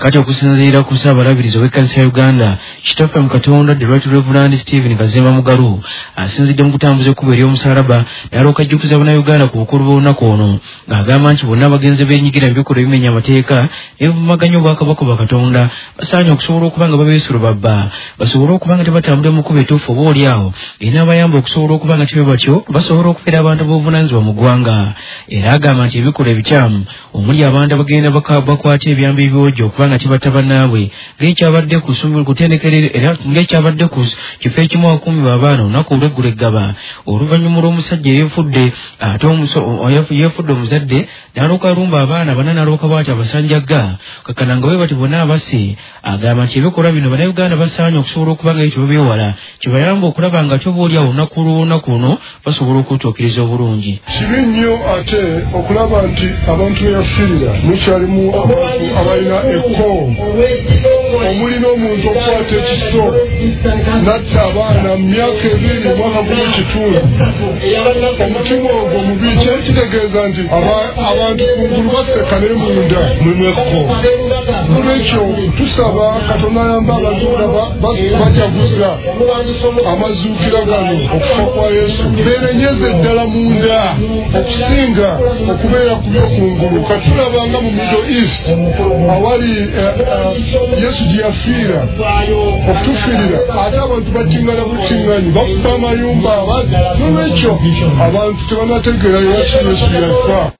kakati okusinziira ku Ssaabalabirizi w'Ekkanisa ya Uganda Kitaffe mu Katonda the Right Reverend Stephen Kazemba Mugalu asinzidde mu kutambuza ekkubo ery'omusaalaba n'alyoka ajjukiza bannayuganda ku bukulu bw'olunaku ono ng'agamba nti bonna abagenzi beenyigira mu bikolwa ebimenya amateeka n'ebivumaganya obwakabaka bwa Katonda basaanye okusobola okuba nga babeesulo babba basobole okuba nga tebatambulira mu kkubo ettuufu oba oliawo erinabayamba okusobola okuba nga tibe batyo basobola okubeera abantu b'obuvunaanyizibwa mu ggwanga era agamba nti ebikolwa ebikyamu omuli abantu abagenda bakwata ebyambi ebyojo okuba nga tibatta bannaabwe ng'ekyabadde ku kutendekerera era ng'ekyabadde ku kifo ekimu akuumibwa abaana olunaku olw'eggulo eggaba oluvannyuma lw'omusajja yeefudde ate yeefudde omuzadde n'alooka alumba abaana bana n'alooka bw'ati abasanjagga kakkana nga bwe bati bonna abasi agamba nti ebikolwa bino bannayuganda basaanye okusobola okuba nga ekyo byewala kibayamba okulaba nga kyo boolyawo olunaku lw'olunaku luno basobola okutuukiriza obulungi. Kibi nnyo ate okulaba nti abantu beyafiirira mukyalimu abantu abalina ekkowo omuli n'omuntu okukwata ekiso natta abaana mu myaka 2 mwaka gumu kitundu omutima ogwo mubi kyekitegeeza nti abantu kungulu baseka ne munda mulimu ekkowo olwekyo tusaba Katonda ayamba abantu bajaguza amazuukira gano okufa kwa Yesu beerenyeze ddala munda okusinga okubeera ku byokungulu katulabanga mu Middle East awali Yesu gye yafiira okutufiirira ate abantu bakingana bukinganyi bakuba amayumba abadde n'olwekyo abantu tebanategeera Yesu yafa.